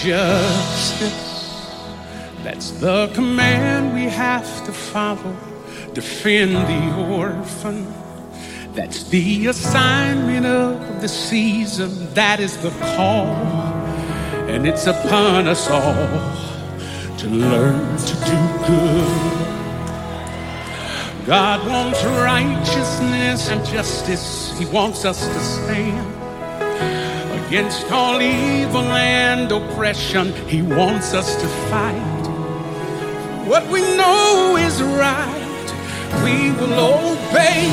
justice. That's the command we have to follow. Defend the orphan. That's the assignment of the season. That is the call. And it's upon us all to learn to do good. God wants righteousness and justice. He wants us to stand against all evil and oppression. He wants us to fight what we know is right. We will obey.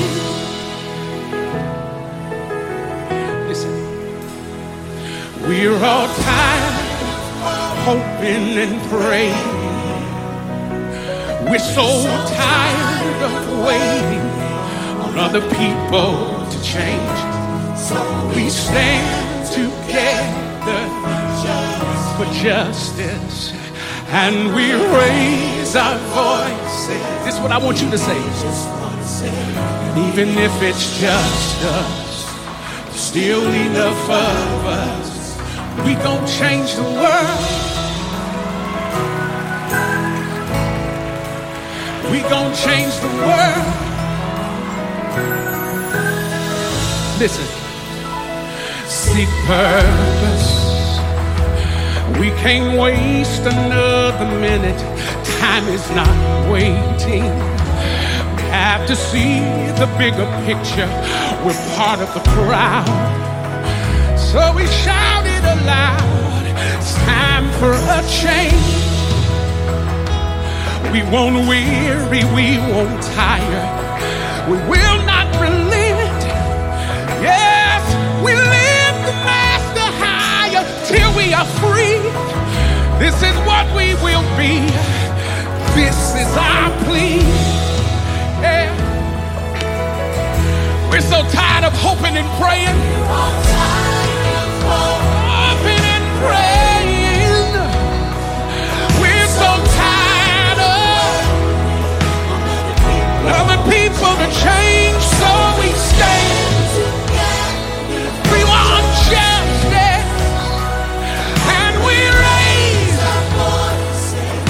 Listen, we're all tired of hoping and praying. We're so tired of waiting on other people to change. So we stand together for justice, and we raise our voices. This is what I want you to say. Even if it's just us, still enough of us. We gon' change the world. We gon' change the world. Listen. Seek purpose. We can't waste another minute. Time is not waiting. We have to see the bigger picture. We're part of the crowd. So we shout it aloud. It's time for a change. We won't weary, we won't tire. We will not relent. Yes, we lift the master higher till we are free. This is what we will be. This is our plea. Yeah. We're so tired of hoping and praying. Hoping and praying. We're so tired of other people to change, so we stand. We want justice, and we raise our voices.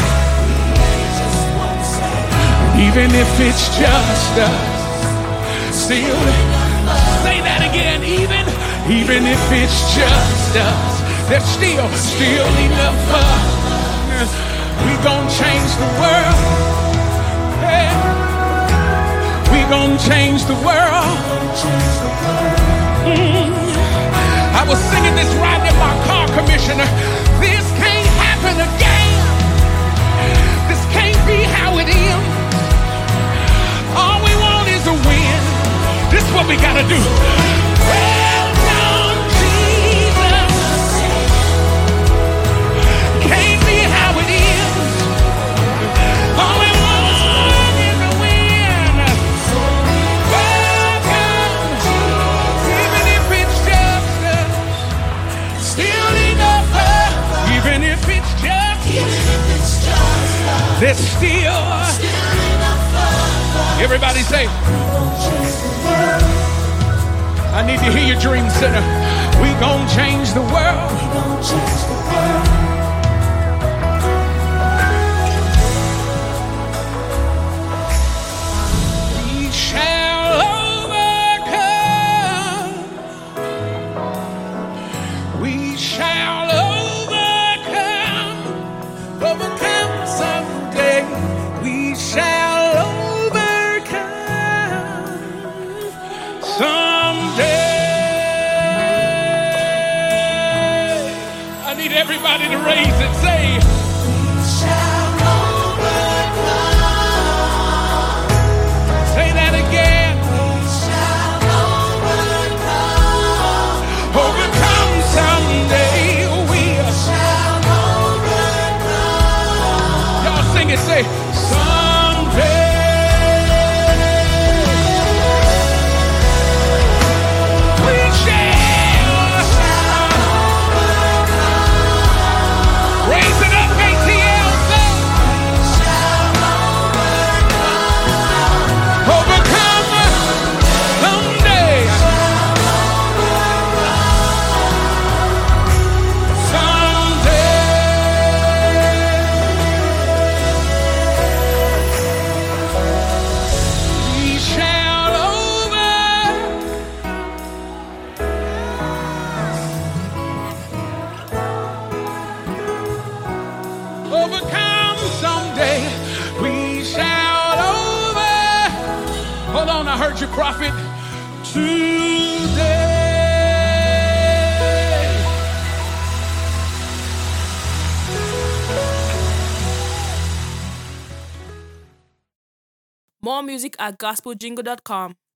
Even if it's just us, still say that again. Even if it's just us, there's still enough of us. We gon' change the world. Yeah. We gon' change the world. I was singing this riding in my car, Commissioner. This can't happen again. This can't be how it is. All we want is a win. This is what we gotta do. Welcome, Jesus. Can't be how it is. All we want is a win. Welcome, even if it's just us. Still enough of, even if it's just us. There's still enough of. Everybody say, I need to hear your dream center. We gon' change the world. We gon' change the world. We shall overcome. We shall overcome. Overcome someday. We shall overcome someday. I need everybody to raise it. Say, we shall overcome. Say that again. We shall overcome. Overcome someday. We shall overcome. Y'all sing it. Say, someday. Someday overcome someday. We shall over. Hold on, I heard you, prophet. Today. More music at gospeljingle.com.